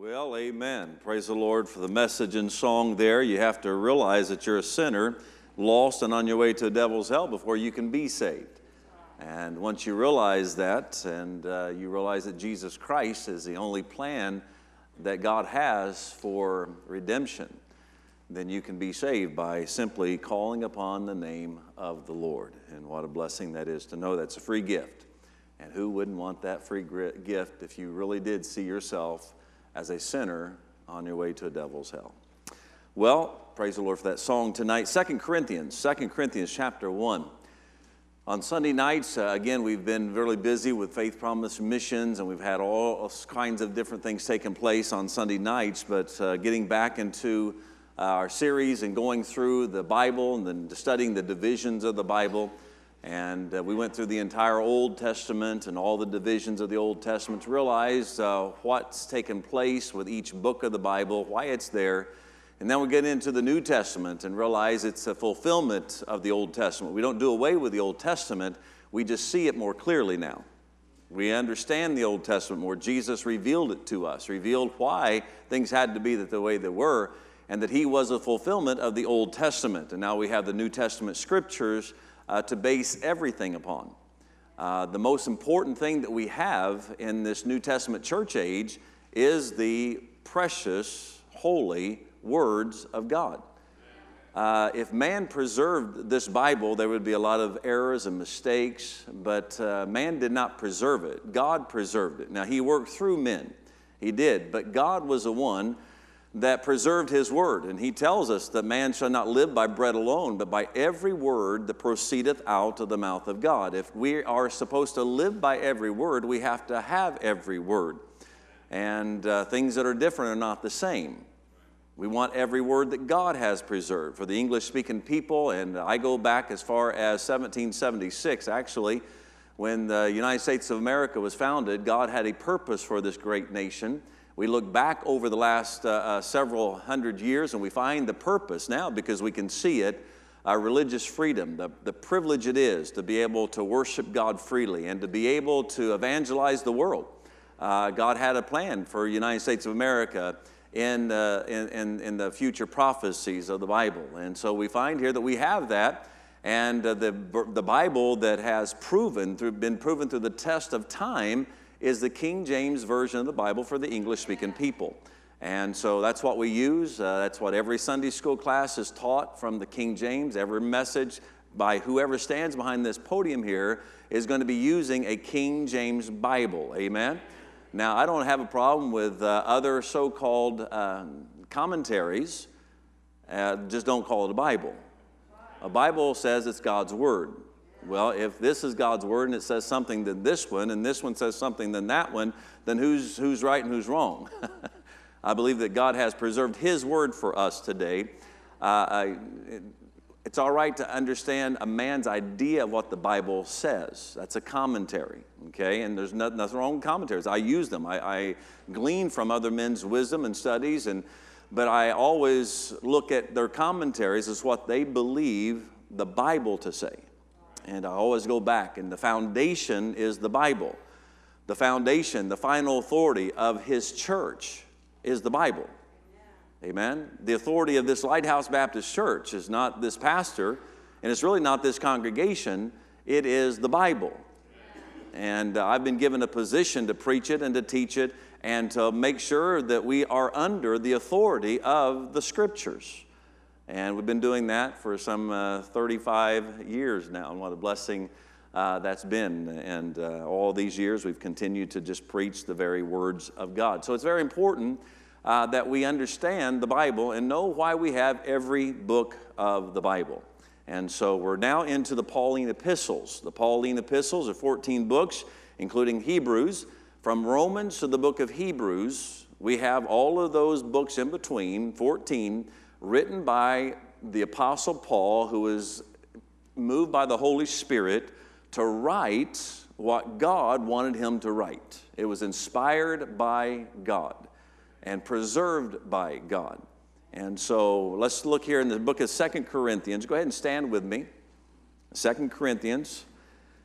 Well, amen. Praise the Lord for the message and song there. You have to realize that you're a sinner, lost and on your way to a devil's hell before you can be saved. And once you realize that, and you realize that Jesus Christ is the only plan that God has for redemption, then you can be saved by simply calling upon the name of the Lord. And what a blessing that is to know that's a free gift. And who wouldn't want that free gift if you really did see yourself as a sinner on your way to a devil's hell? Well, praise the Lord for that song tonight. 2 Corinthians chapter 1. On Sunday nights, again, we've been really busy with Faith Promise missions, and we've had all kinds of different things taking place on Sunday nights, but getting back into our series and going through the Bible and then studying the divisions of the Bible. And we went through the entire Old Testament and all the divisions of the Old Testament to realize what's taken place with each book of the Bible, why it's there. And then we get into the New Testament and realize it's a fulfillment of the Old Testament. We don't do away with the Old Testament. We just see it more clearly now. We understand the Old Testament more. Jesus revealed it to us, revealed why things had to be the way they were, and that He was a fulfillment of the Old Testament. And now we have the New Testament scriptures to base everything upon. The most important thing that we have in this New Testament church age is the precious, holy words of God. If man preserved this Bible, there would be a lot of errors and mistakes, but man did not preserve it. God preserved it. Now, He worked through men. He did, but God was the one that preserved His word. And He tells us that man shall not live by bread alone, but by every word that proceedeth out of the mouth of God. If we are supposed to live by every word, we have to have every word. And things that are different are not the same. We want every word that God has preserved. For the English-speaking people, and I go back as far as 1776, actually, when the United States of America was founded, God had a purpose for this great nation. We look back over the last several hundred years, and we find the purpose now because we can see it, religious freedom, the privilege it is to be able to worship God freely and to be able to evangelize the world. God had a plan for the United States of America in the future prophecies of the Bible. And so we find here that we have that, and the Bible that has been proven through the test of time is the King James Version of the Bible for the English-speaking people. And so that's what we use. That's what every Sunday school class is taught from the King James. Every message by whoever stands behind this podium here is going to be using a King James Bible. Amen? Now, I don't have a problem with other so-called commentaries. Just don't call it a Bible. A Bible says it's God's Word. Well, if this is God's Word and it says something than this one, and this one says something than that one, then who's right and who's wrong? I believe that God has preserved His Word for us today. It's all right to understand a man's idea of what the Bible says. That's a commentary, okay? And there's nothing wrong with commentaries. I use them. I glean from other men's wisdom and studies, but I always look at their commentaries as what they believe the Bible to say. And I always go back, and the foundation is the Bible. The foundation, the final authority of His church is the Bible. Amen? The authority of this Lighthouse Baptist Church is not this pastor, and it's really not this congregation. It is the Bible. And I've been given a position to preach it and to teach it and to make sure that we are under the authority of the Scriptures. And we've been doing that for some 35 years now, and what a blessing that's been. And all these years we've continued to just preach the very words of God. So it's very important that we understand the Bible and know why we have every book of the Bible. And so we're now into the Pauline epistles. The Pauline epistles are 14 books, including Hebrews. From Romans to the book of Hebrews, we have all of those books in between, 14, written by the Apostle Paul, who was moved by the Holy Spirit to write what God wanted him to write. It was inspired by God and preserved by God. And so let's look here in the book of 2 Corinthians. Go ahead and stand with me. 2 Corinthians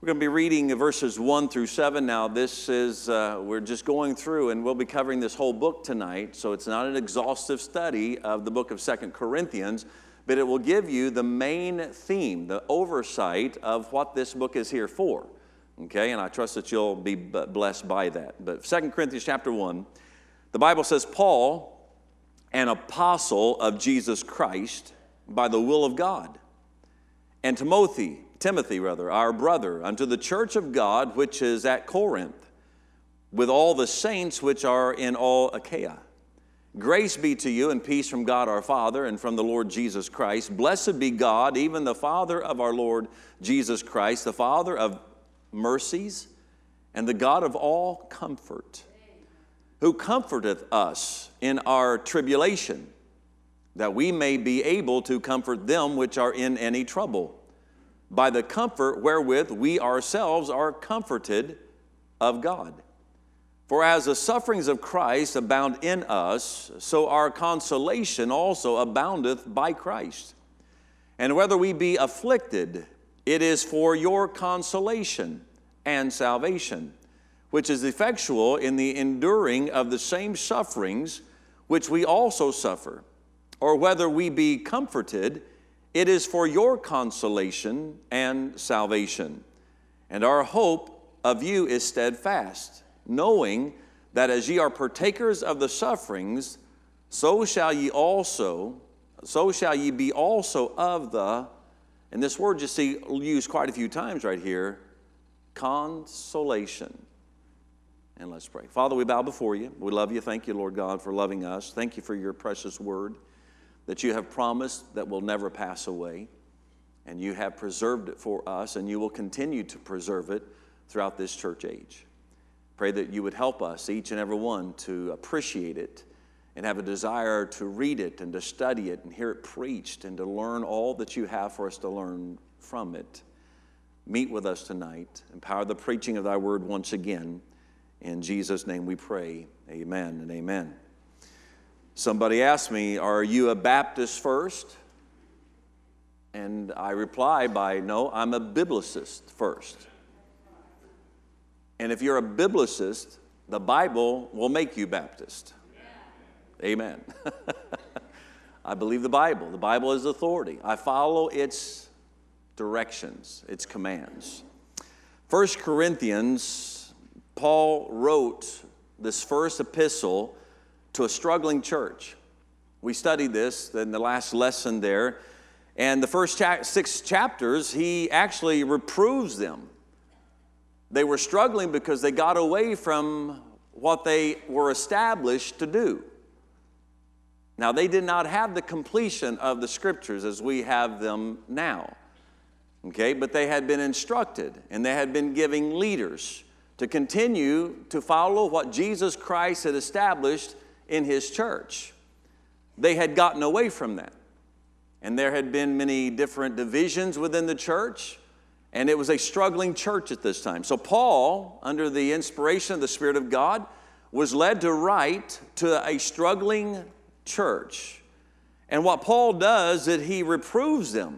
We're going to be reading verses 1 through 7 now. This is, we're just going through, and we'll be covering this whole book tonight. So it's not an exhaustive study of the book of 2 Corinthians, but it will give you the main theme, the oversight of what this book is here for. Okay, and I trust that you'll be blessed by that. But 2 Corinthians chapter 1, the Bible says, Paul, an apostle of Jesus Christ, by the will of God, and Timothy, our brother, unto the church of God which is at Corinth, with all the saints which are in all Achaia. Grace be to you and peace from God our Father and from the Lord Jesus Christ. Blessed be God, even the Father of our Lord Jesus Christ, the Father of mercies and the God of all comfort, who comforteth us in our tribulation, that we may be able to comfort them which are in any trouble, by the comfort wherewith we ourselves are comforted of God. For as the sufferings of Christ abound in us, so our consolation also aboundeth by Christ. And whether we be afflicted, it is for your consolation and salvation, which is effectual in the enduring of the same sufferings which we also suffer. Or whether we be comforted, it is for your consolation and salvation. And our hope of you is steadfast, knowing that as ye are partakers of the sufferings, so shall ye be also of the, and this word you see used quite a few times right here, consolation. And let's pray. Father, we bow before you. We love you. Thank you, Lord God, for loving us. Thank you for your precious word that you have promised that will never pass away. And you have preserved it for us, and you will continue to preserve it throughout this church age. Pray that you would help us, each and every one, to appreciate it and have a desire to read it and to study it and hear it preached and to learn all that you have for us to learn from it. Meet with us tonight. Empower the preaching of thy word once again. In Jesus' name we pray. Amen and amen. Somebody asked me, are you a Baptist first? And I reply by, no, I'm a biblicist first. And if you're a biblicist, the Bible will make you Baptist. Amen. I believe the Bible. The Bible is authority. I follow its directions, its commands. 1 Corinthians, Paul wrote this first epistle to a struggling church. We studied this in the last lesson there. And the first 6 chapters, he actually reproves them. They were struggling because they got away from what they were established to do. Now, they did not have the completion of the scriptures as we have them now. Okay, but they had been instructed and they had been giving leaders to continue to follow what Jesus Christ had established in his church. They had gotten away from that. And there had been many different divisions within the church, and it was a struggling church at this time. So Paul, under the inspiration of the Spirit of God, was led to write to a struggling church. And what Paul does is he reproves them.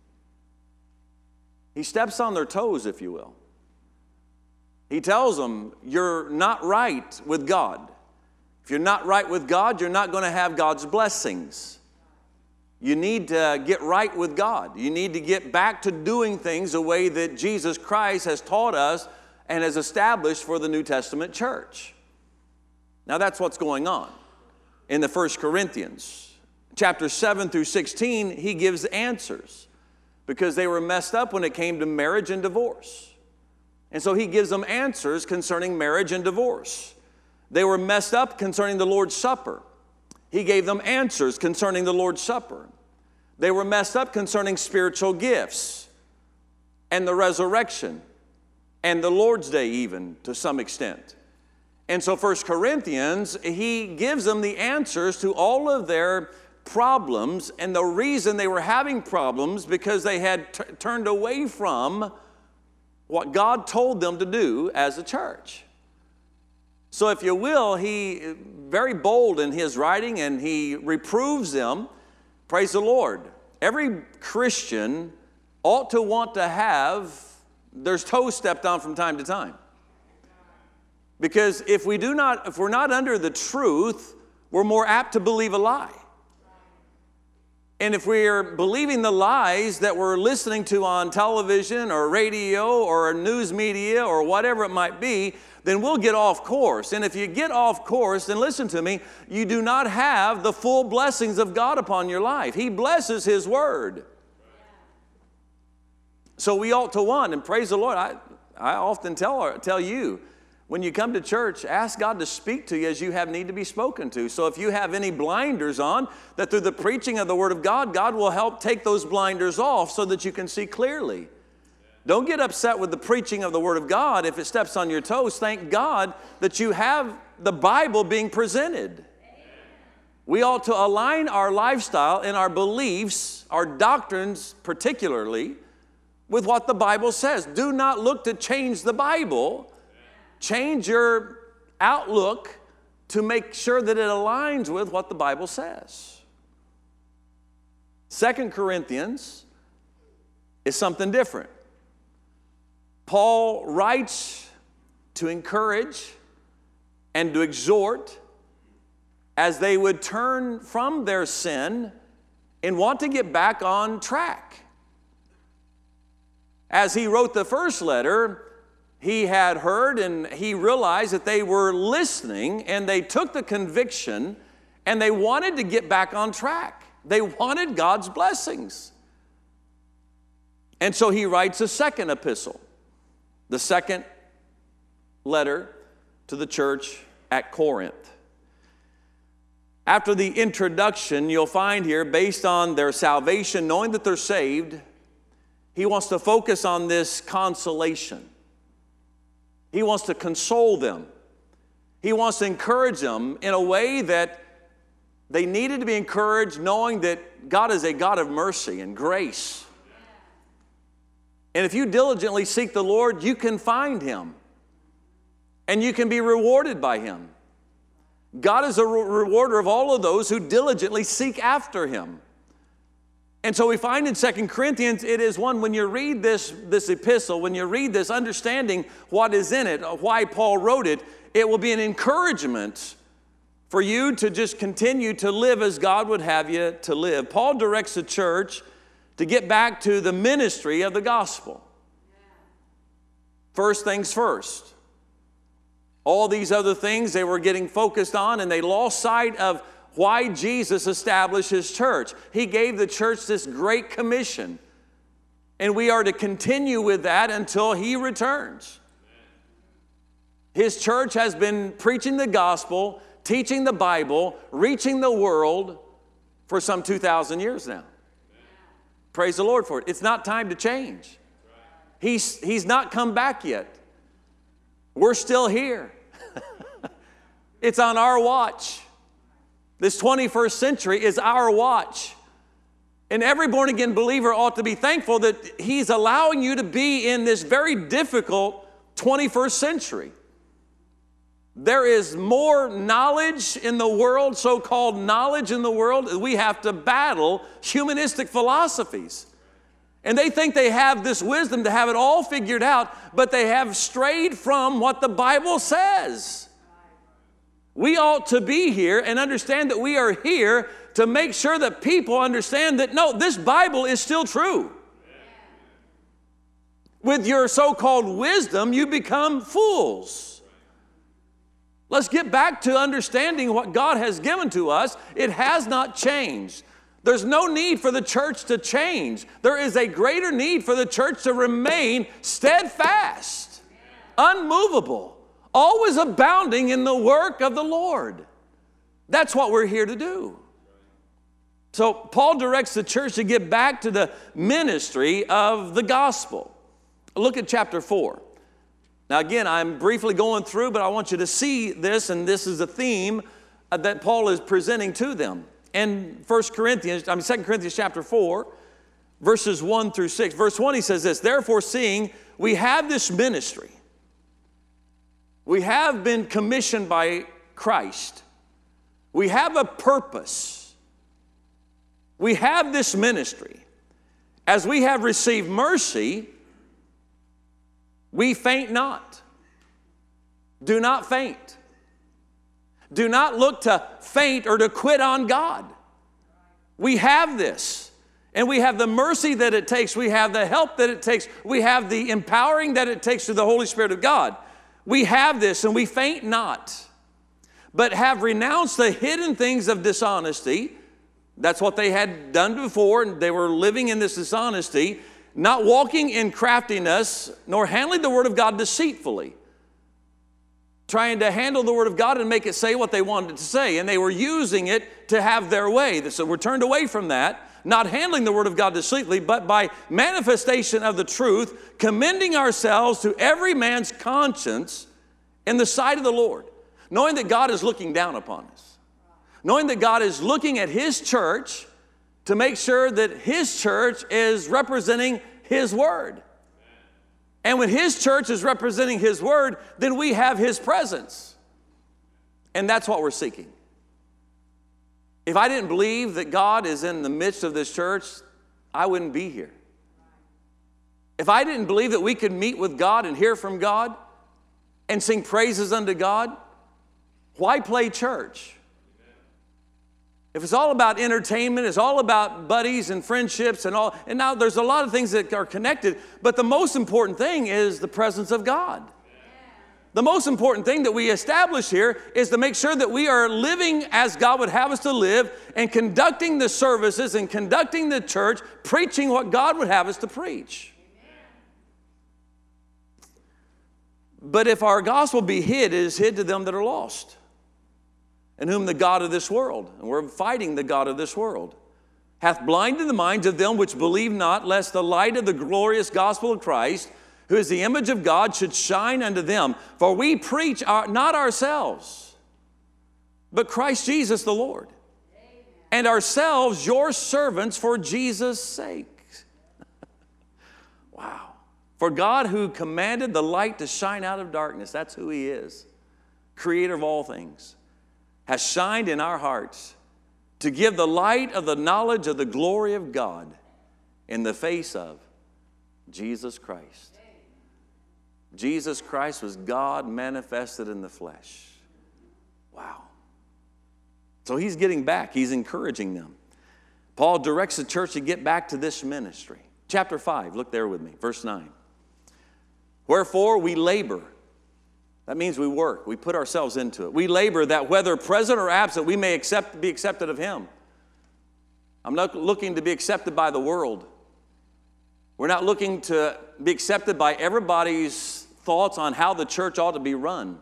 He steps on their toes, if you will. He tells them, you're not right with God. If you're not right with God, you're not going to have God's blessings. You need to get right with God. You need to get back to doing things the way that Jesus Christ has taught us and has established for the New Testament church. Now that's what's going on in the 1 Corinthians. Chapter 7 through 16, he gives answers because they were messed up when it came to marriage and divorce. And so he gives them answers concerning marriage and divorce. They were messed up concerning the Lord's Supper. He gave them answers concerning the Lord's Supper. They were messed up concerning spiritual gifts and the resurrection and the Lord's Day even to some extent. And so 1 Corinthians, he gives them the answers to all of their problems, and the reason they were having problems because they had turned away from what God told them to do as a church. So if you will, he very bold in his writing, and he reproves them. Praise the Lord. Every Christian ought to want to have there's toes stepped on from time to time. Because if we're not under the truth, we're more apt to believe a lie. And if we're believing the lies that we're listening to on television or radio or news media or whatever it might be, then we'll get off course. And if you get off course, then listen to me, you do not have the full blessings of God upon your life. He blesses His Word. So we ought to, and praise the Lord, I often tell you, when you come to church, ask God to speak to you as you have need to be spoken to. So if you have any blinders on, that through the preaching of the Word of God, God will help take those blinders off so that you can see clearly. Don't get upset with the preaching of the Word of God if it steps on your toes. Thank God that you have the Bible being presented. We ought to align our lifestyle and our beliefs, our doctrines particularly, with what the Bible says. Do not look to change the Bible. Change your outlook to make sure that it aligns with what the Bible says. 2 Corinthians is something different. Paul writes to encourage and to exhort as they would turn from their sin and want to get back on track. As he wrote the first letter, he had heard and he realized that they were listening and they took the conviction and they wanted to get back on track. They wanted God's blessings. And so he writes a second epistle, the second letter to the church at Corinth. After the introduction, you'll find here, based on their salvation, knowing that they're saved, he wants to focus on this consolation. He wants to console them. He wants to encourage them in a way that they needed to be encouraged, knowing that God is a God of mercy and grace. And if you diligently seek the Lord, you can find Him. And you can be rewarded by Him. God is a rewarder of all of those who diligently seek after Him. And so we find in 2 Corinthians, it is one, when you read this epistle, when you read this, understanding what is in it, why Paul wrote it, it will be an encouragement for you to just continue to live as God would have you to live. Paul directs the church to get back to the ministry of the gospel. First things first. All these other things they were getting focused on, and they lost sight of why Jesus established His church. He gave the church this great commission, and we are to continue with that until He returns. His church has been preaching the gospel, teaching the Bible, reaching the world for some 2,000 years now. Praise the Lord for it. It's not time to change. He's not come back yet. We're still here. It's on our watch. This 21st century is our watch. And every born-again believer ought to be thankful that He's allowing you to be in this very difficult 21st century. There is more knowledge in the world, so-called knowledge in the world. We have to battle humanistic philosophies. And they think they have this wisdom to have it all figured out, but they have strayed from what the Bible says. We ought to be here and understand that we are here to make sure that people understand that, no, this Bible is still true. With your so-called wisdom, you become fools. Let's get back to understanding what God has given to us. It has not changed. There's no need for the church to change. There is a greater need for the church to remain steadfast, unmovable, always abounding in the work of the Lord. That's what we're here to do. So Paul directs the church to get back to the ministry of the gospel. Look at chapter 4. Now again, I'm briefly going through, but I want you to see this, and this is a theme that Paul is presenting to them. In 2 Corinthians chapter 4, verses 1 through 6. Verse 1, he says this, "Therefore, seeing we have this ministry, we have been commissioned by Christ. We have a purpose. We have this ministry. As we have received mercy, We faint not. Do not faint. Do not look to faint or to quit on God. We have this. And we have the mercy that it takes. We have the help that it takes. We have the empowering that it takes through the Holy Spirit of God. We have this, and we faint not, but have renounced the hidden things of dishonesty. That's what they had done before, and they were living in this dishonesty, not walking in craftiness, nor handling the word of God deceitfully, trying to handle the word of God and make it say what they wanted it to say, and they were using it to have their way. So we're turned away from that, not handling the word of God deceitfully, but by manifestation of the truth, commending ourselves to every man's conscience in the sight of the Lord, knowing that God is looking down upon us, knowing that God is looking at His church to make sure that His church is representing His word. And when His church is representing His word, then we have His presence. And that's what we're seeking. If I didn't believe that God is in the midst of this church, I wouldn't be here. If I didn't believe that we could meet with God and hear from God and sing praises unto God, why play church? If it's all about entertainment, it's all about buddies and friendships and all, and now there's a lot of things that are connected, but the most important thing is the presence of God. The most important thing that we establish here is to make sure that we are living as God would have us to live and conducting the services and conducting the church, preaching what God would have us to preach. But if our gospel be hid, it is hid to them that are lost, in whom the God of this world, and we're fighting the God of this world, hath blinded the minds of them which believe not, lest the light of the glorious gospel of Christ, who is the image of God, should shine unto them. For we preach not ourselves, but Christ Jesus the Lord, and ourselves your servants for Jesus' sake. Wow. For God, who commanded the light to shine out of darkness, that's who He is, creator of all things, has shined in our hearts to give the light of the knowledge of the glory of God in the face of Jesus Christ. Jesus Christ was God manifested in the flesh. Wow. So He's getting back. He's encouraging them. Paul directs the church to get back to this ministry. Chapter 5, look there with me, verse 9. Wherefore we labor. That means we work. We put ourselves into it. We labor that whether present or absent, we may be accepted of Him. I'm not looking to be accepted by the world. We're not looking to be accepted by everybody's thoughts on how the church ought to be run.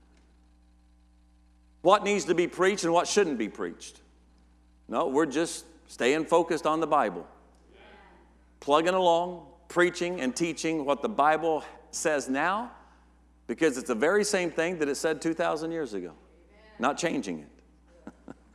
What needs to be preached and what shouldn't be preached. No, we're just staying focused on the Bible. Plugging along, preaching and teaching what the Bible says now, because it's the very same thing that it said 2,000 years ago. Not changing it.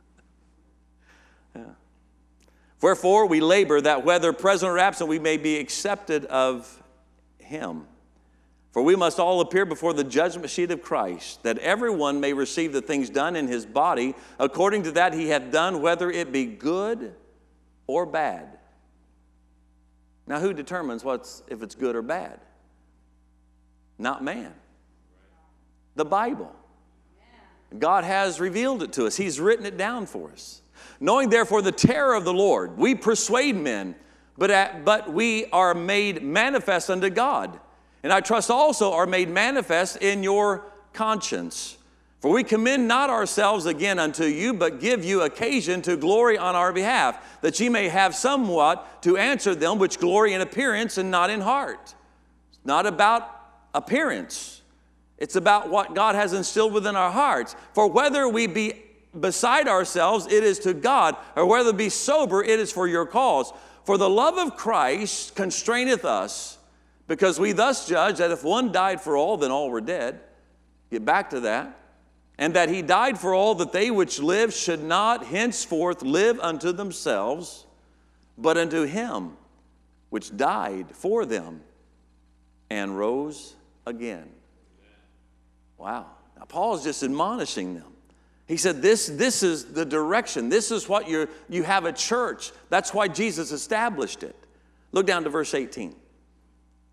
Yeah. Wherefore we labor that whether present or absent we may be accepted of Him. For we must all appear before the judgment seat of Christ, that everyone may receive the things done in his body according to that he hath done, whether it be good or bad. Now, who determines if it's good or bad? Not man. The Bible. God has revealed it to us. He's written it down for us. Knowing therefore the terror of the Lord, we persuade men, but we are made manifest unto God. And I trust also are made manifest in your conscience. For we commend not ourselves again unto you, but give you occasion to glory on our behalf, that ye may have somewhat to answer them which glory in appearance and not in heart. It's not about appearance. It's about what God has instilled within our hearts. For whether we be beside ourselves, it is to God, or whether be sober, it is for your cause. For the love of Christ constraineth us, because we thus judge that if one died for all, then all were dead. Get back to that. And that He died for all, that they which live should not henceforth live unto themselves, but unto Him which died for them and rose again. Wow. Now Paul is just admonishing them. He said, this is the direction. This is what you have a church. That's why Jesus established it. Look down to verse 18.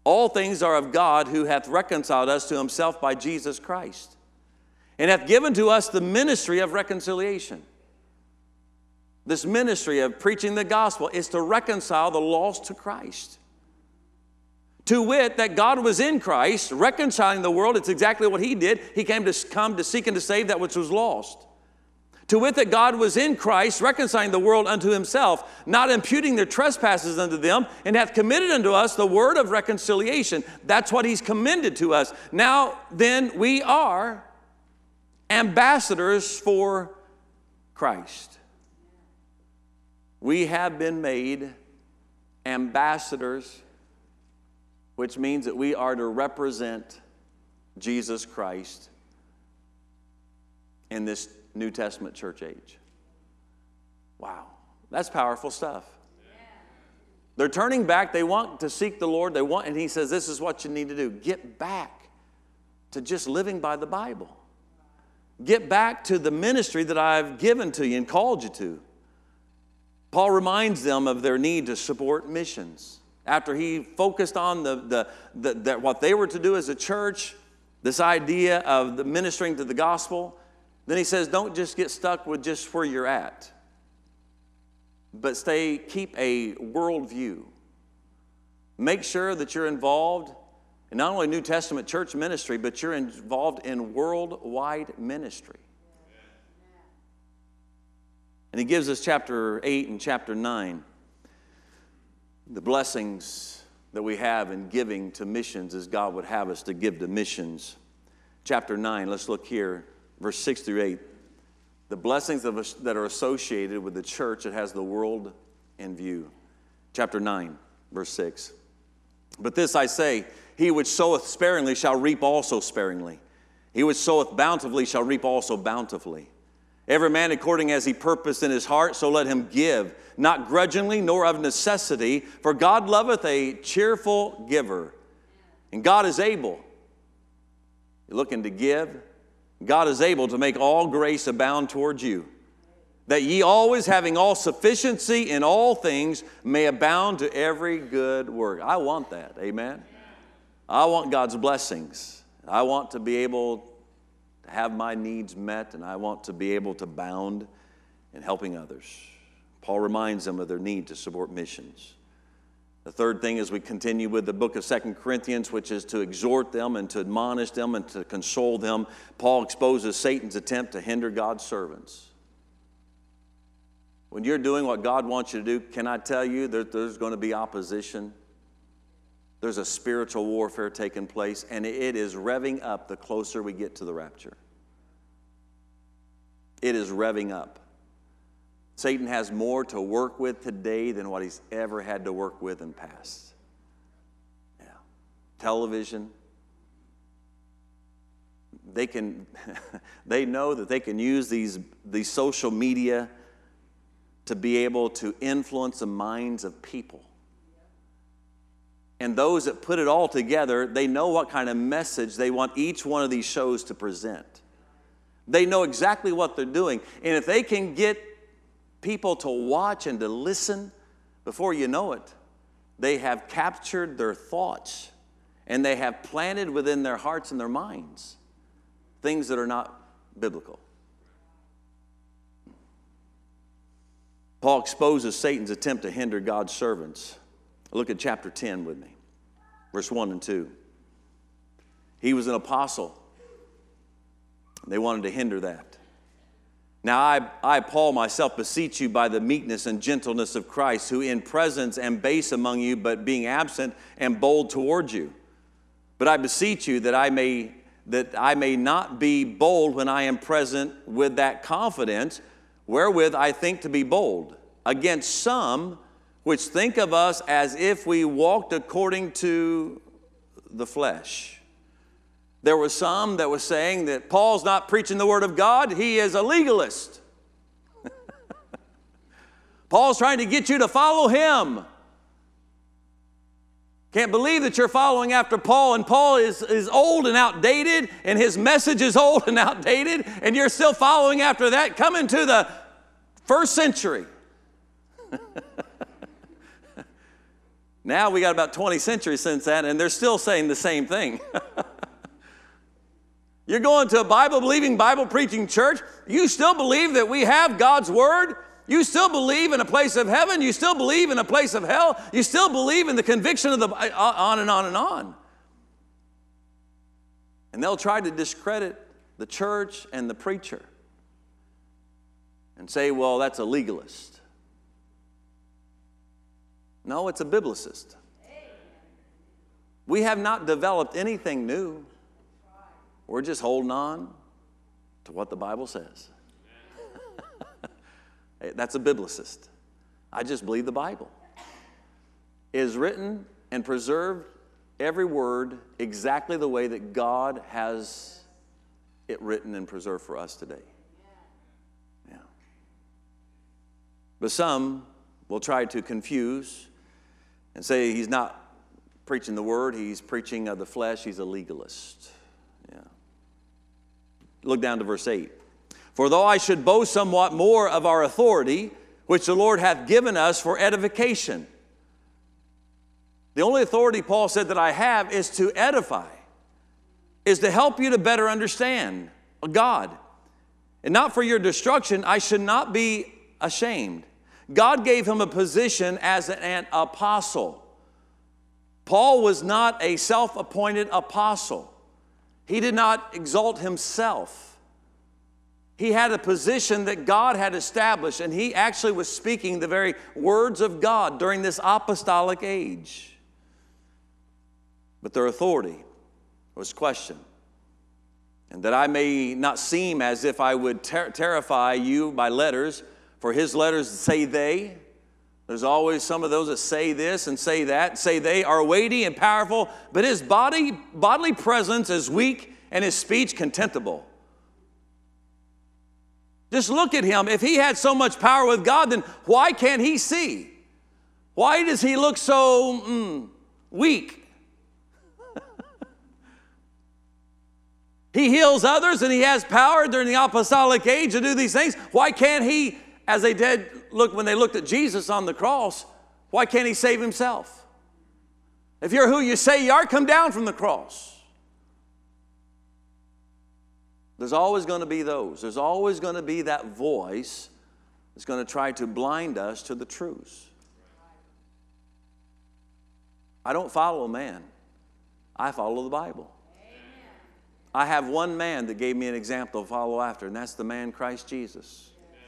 All things are of God, who hath reconciled us to himself by Jesus Christ, and hath given to us the ministry of reconciliation. This ministry of preaching the gospel is to reconcile the lost to Christ. To wit, that God was in Christ, reconciling the world. It's exactly what he did. He came to seek and to save that which was lost. To wit, that God was in Christ, reconciling the world unto himself, not imputing their trespasses unto them, and hath committed unto us the word of reconciliation. That's what he's commended to us. Now then, we are ambassadors for Christ. We have been made ambassadors, which means that we are to represent Jesus Christ in this New Testament church age. Wow, that's powerful stuff. They're turning back. They want to seek the Lord. And he says, this is what you need to do. Get back to just living by the Bible. Get back to the ministry that I've given to you and called you to. Paul reminds them of their need to support missions. After he focused on what they were to do as a church, this idea of the ministering to the gospel, then he says, don't just get stuck with just where you're at, but keep a worldview. Make sure that you're involved in not only New Testament church ministry, but you're involved in worldwide ministry. And he gives us chapter 8 and chapter 9, the blessings that we have in giving to missions as God would have us to give to missions. Chapter 9, let's look here, verse 6 through 8. The blessings that are associated with the church that has the world in view. Chapter 9, verse 6. But this I say, he which soweth sparingly shall reap also sparingly. He which soweth bountifully shall reap also bountifully. Every man according as he purposed in his heart, so let him give, not grudgingly, nor of necessity, for God loveth a cheerful giver. And God is able. You're looking to give. God is able to make all grace abound towards you, that ye always, having all sufficiency in all things, may abound to every good work. I want that. Amen. I want God's blessings. I want to be able to have my needs met, and I want to be able to abound in helping others. Paul reminds them of their need to support missions. The third thing is we continue with the book of 2 Corinthians, which is to exhort them and to admonish them and to console them. Paul exposes Satan's attempt to hinder God's servants. When you're doing what God wants you to do, can I tell you that there's going to be opposition? There's a spiritual warfare taking place, and it is revving up the closer we get to the rapture. It is revving up. Satan has more to work with today than what he's ever had to work with in the past. Yeah. Television. They know that they can use these social media to be able to influence the minds of people. And those that put it all together, they know what kind of message they want each one of these shows to present. They know exactly what they're doing. And if they can get people to watch and to listen, before you know it, they have captured their thoughts and they have planted within their hearts and their minds things that are not biblical. Paul exposes Satan's attempt to hinder God's servants. Look at chapter 10 with me, verse 1 and 2. He was an apostle. They wanted to hinder that. Now I, Paul, myself beseech you by the meekness and gentleness of Christ, who in presence am base among you, but being absent am bold towards you. But I beseech you that I may not be bold when I am present with that confidence, wherewith I think to be bold, against some which think of us as if we walked according to the flesh. There were some that were saying that Paul's not preaching the Word of God, he is a legalist. Paul's trying to get you to follow him. Can't believe that you're following after Paul, and Paul is old and outdated, and his message is old and outdated, and you're still following after that. Come into the first century. Now we got about 20 centuries since that, and they're still saying the same thing. You're going to a Bible-believing, Bible-preaching church. You still believe that we have God's Word. You still believe in a place of heaven. You still believe in a place of hell. You still believe in the conviction of the, on and on and on. And they'll try to discredit the church and the preacher and say, well, that's a legalist. No, it's a biblicist. We have not developed anything new. We're just holding on to what the Bible says. That's a biblicist. I just believe the Bible. It is written and preserved, every word, exactly the way that God has it written and preserved for us today. Yeah. But some will try to confuse and say he's not preaching the word, he's preaching of the flesh, he's a legalist. Yeah. Look down to verse 8. For though I should boast somewhat more of our authority, which the Lord hath given us for edification. The only authority, Paul said, that I have is to edify, is to help you to better understand God. And not for your destruction, I should not be ashamed. God gave him a position as an apostle. Paul was not a self-appointed apostle. He did not exalt himself. He had a position that God had established, and he actually was speaking the very words of God during this apostolic age. But their authority was questioned. And that I may not seem as if I would terrify you by letters, for his letters say they. There's always some of those that say this and say that, say they are weighty and powerful, but his bodily presence is weak and his speech contemptible. Just look at him. If he had so much power with God, then why can't he see? Why does he look so weak? He heals others and he has power during the apostolic age to do these things. Why can't he, as they did when they looked at Jesus on the cross, why can't he save himself? If you're who you say you are, come down from the cross. There's always going to be those. There's always going to be that voice that's going to try to blind us to the truths. I don't follow man. I follow the Bible. I have one man that gave me an example to follow after, and that's the man Christ Jesus.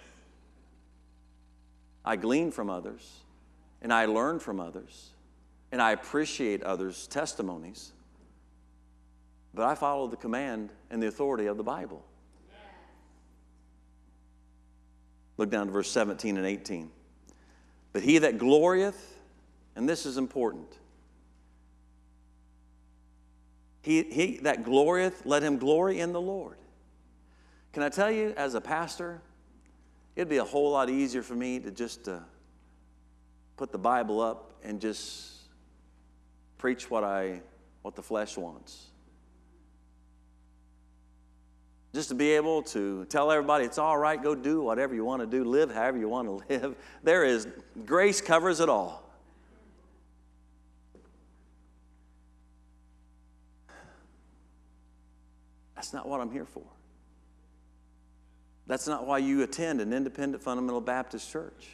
I glean from others, and I learn from others, and I appreciate others' testimonies, but I follow the command and the authority of the Bible. Look down to verse 17 and 18. But he that glorieth, and this is important, he that glorieth, let him glory in the Lord. Can I tell you, as a pastor, it'd be a whole lot easier for me to just put the Bible up and just preach what the flesh wants. Just to be able to tell everybody it's all right, go do whatever you want to do, live however you want to live. Grace covers it all. That's not what I'm here for. That's not why you attend an independent fundamental Baptist church.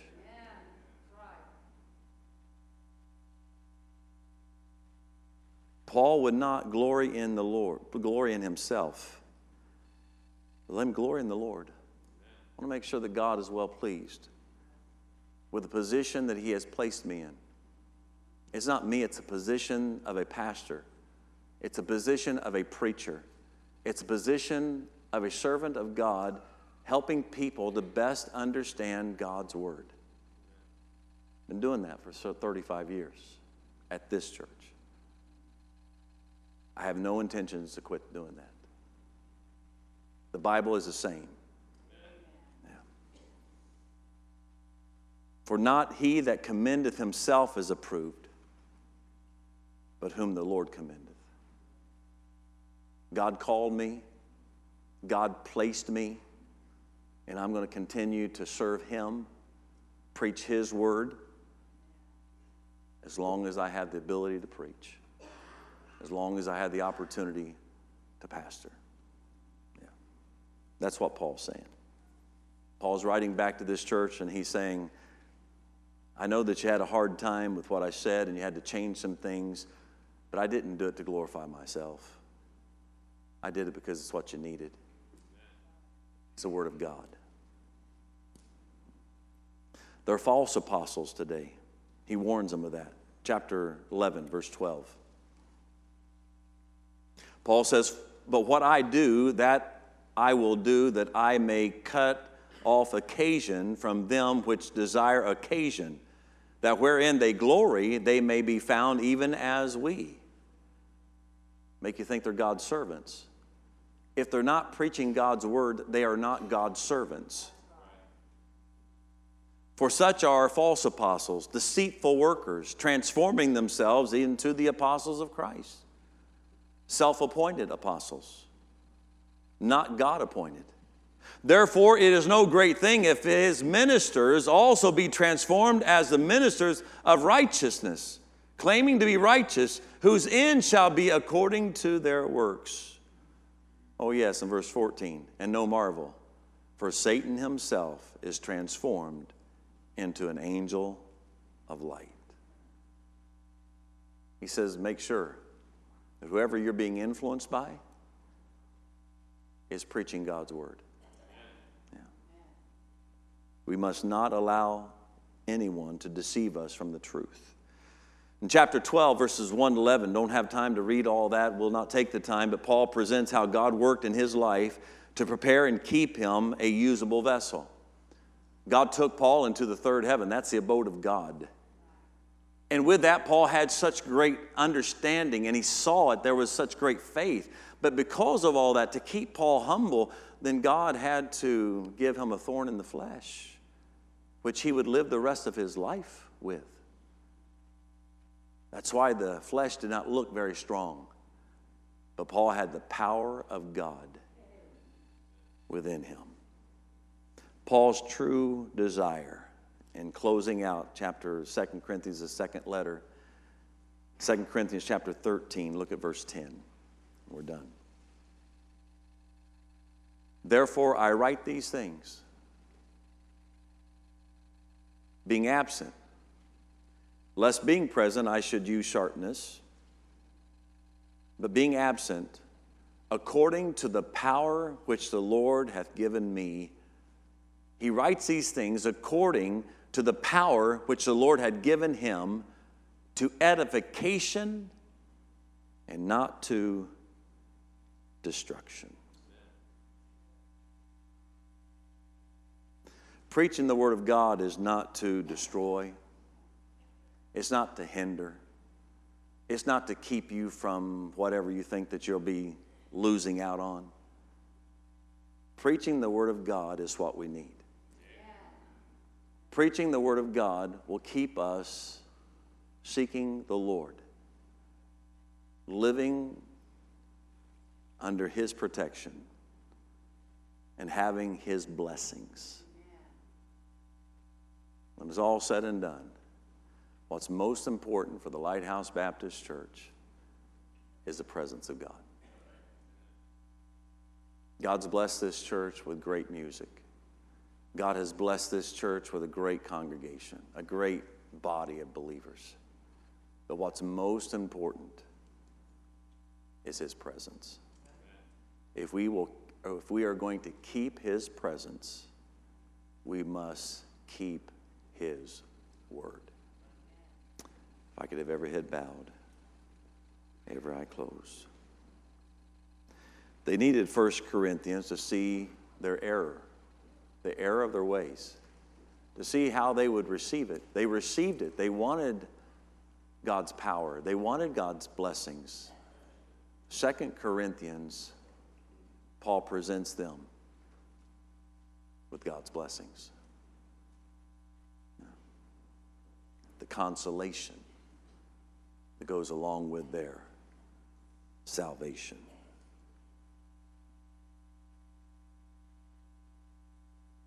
Paul would not glory in the Lord, glory in himself. But let him glory in the Lord. I want to make sure that God is well pleased with the position that he has placed me in. It's not me, it's a position of a pastor. It's a position of a preacher. It's a position of a servant of God, helping people to best understand God's Word. Been doing that for 35 years at this church. I have no intentions to quit doing that. The Bible is the same. Yeah. For not he that commendeth himself is approved, but whom the Lord commendeth. God called me, God placed me, and I'm going to continue to serve him, preach his word. as long as I have the ability to preach, as long as I have the opportunity to pastor. Yeah. That's what Paul's saying. Paul's writing back to this church, and he's saying, I know that you had a hard time with what I said, and you had to change some things, but I didn't do it to glorify myself. I did it because it's what you needed. It's the Word of God. There are false apostles today. He warns them of that. Chapter 11, verse 12. Paul says, but what I do, that I will do, that I may cut off occasion from them which desire occasion, that wherein they glory, they may be found even as we. Make you think they're God's servants. If they're not preaching God's word, they are not God's servants. For such are false apostles, deceitful workers, transforming themselves into the apostles of Christ. Self-appointed apostles, not God-appointed. Therefore, it is no great thing if his ministers also be transformed as the ministers of righteousness, claiming to be righteous, whose end shall be according to their works. Oh yes, in verse 14, and no marvel, for Satan himself is transformed into an angel of light. He says, make sure that whoever you're being influenced by is preaching God's word. Yeah. We must not allow anyone to deceive us from the truth. In chapter 12, verses 1 to 11, don't have time to read all that. We'll not take the time, but Paul presents how God worked in his life to prepare and keep him a usable vessel. God took Paul into the third heaven. That's the abode of God. And with that, Paul had such great understanding, and he saw it. There was such great faith. But because of all that, to keep Paul humble, then God had to give him a thorn in the flesh, which he would live the rest of his life with. That's why the flesh did not look very strong. But Paul had the power of God within him. Paul's true desire, in closing out chapter 2 Corinthians, the second letter, 2 Corinthians chapter 13, look at verse 10. We're done. Therefore I write these things, being absent, lest being present I should use sharpness, but being absent, according to the power which the Lord hath given me. He writes these things according to the power which the Lord had given him, to edification and not to destruction. Preaching the Word of God is not to destroy. It's not to hinder. It's not to keep you from whatever you think that you'll be losing out on. Preaching the Word of God is what we need. Preaching the Word of God will keep us seeking the Lord, living under His protection, and having His blessings. When it's all said and done, what's most important for the Lighthouse Baptist Church is the presence of God. God's blessed this church with great music. God has blessed this church with a great congregation, a great body of believers. But what's most important is His presence. If we are going to keep His presence, we must keep His word. If I could have every head bowed, every eye closed. They needed 1 Corinthians to see their error, the error of their ways, to see how they would receive it. They received it. They wanted God's power. They wanted God's blessings. 2 Corinthians, Paul presents them with God's blessings. The consolation that goes along with their salvation.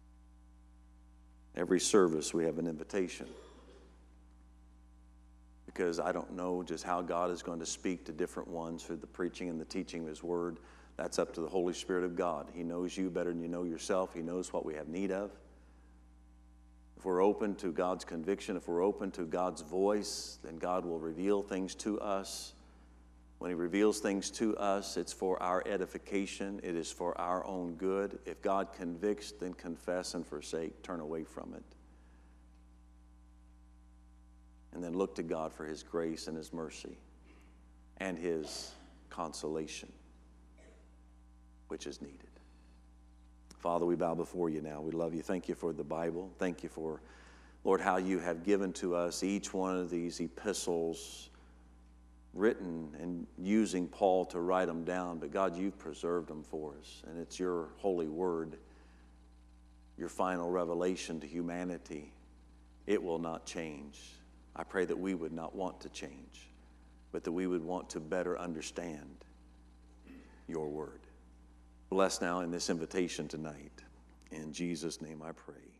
Every service we have an invitation to because I don't know just how God is going to speak to different ones through the preaching and the teaching of His Word. That's up to the Holy Spirit of God. He knows you better than you know yourself. He knows what we have need of. If we're open to God's conviction, if we're open to God's voice, then God will reveal things to us. When He reveals things to us, it's for our edification. It is for our own good. If God convicts, then confess and forsake. Turn away from it. And then look to God for His grace and His mercy and His consolation, which is needed. Father, we bow before You now. We love You. Thank You for the Bible. Thank You for, Lord, how You have given to us each one of these epistles written and using Paul to write them down. But God, You've preserved them for us. And it's Your holy word, Your final revelation to humanity. It will not change. I pray that we would not want to change, but that we would want to better understand Your word. Bless now in this invitation tonight. In Jesus' name I pray.